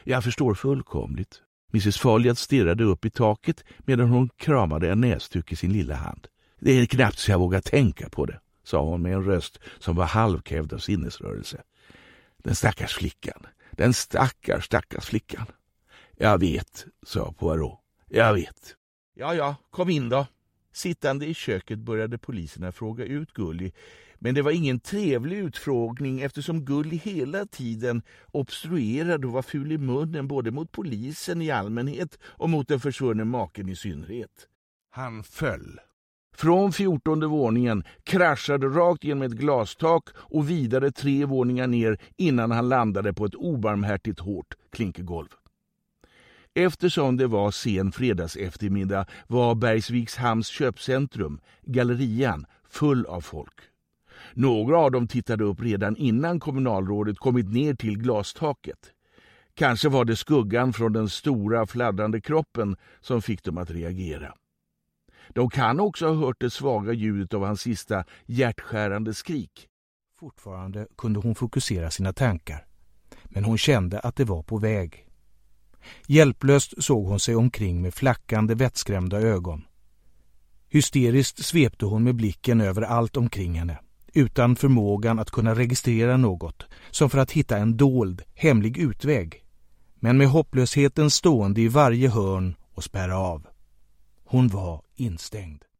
Jag förstår fullkomligt. Mrs. Folliard stirrade upp i taket medan hon kramade en näsduk i sin lilla hand. Det är knappt så jag vågar tänka på det, sa hon med en röst som var halvkvävd av sinnesrörelse. Den stackars flickan. Den stackars flickan. Jag vet, sa Poirot. Jag vet. Ja, kom in då. Sittande i köket började poliserna fråga ut Gully, men det var ingen trevlig utfrågning eftersom Gully hela tiden obstruerade och var ful i munnen både mot polisen i allmänhet och mot den försvunne maken i synnerhet. Han föll. Från 14:e våningen kraschade rakt genom ett glastak och vidare 3 våningar ner innan han landade på ett obarmhärtigt hårt klinkergolv. Eftersom det var sen fredags eftermiddag var Bergsvikshamns köpcentrum, gallerian, full av folk. Några av dem tittade upp redan innan kommunalrådet kommit ner till glastaket. Kanske var det skuggan från den stora fladdrande kroppen som fick dem att reagera. De kan också ha hört det svaga ljudet av hans sista hjärtskärande skrik. Fortfarande kunde hon fokusera sina tankar, men hon kände att det var på väg. Hjälplöst såg hon sig omkring med flackande, vettskrämda ögon. Hysteriskt svepte hon med blicken över allt omkring henne, utan förmågan att kunna registrera något, som för att hitta en dold, hemlig utväg, men med hopplösheten stående i varje hörn och spärra av. Hon var instängd.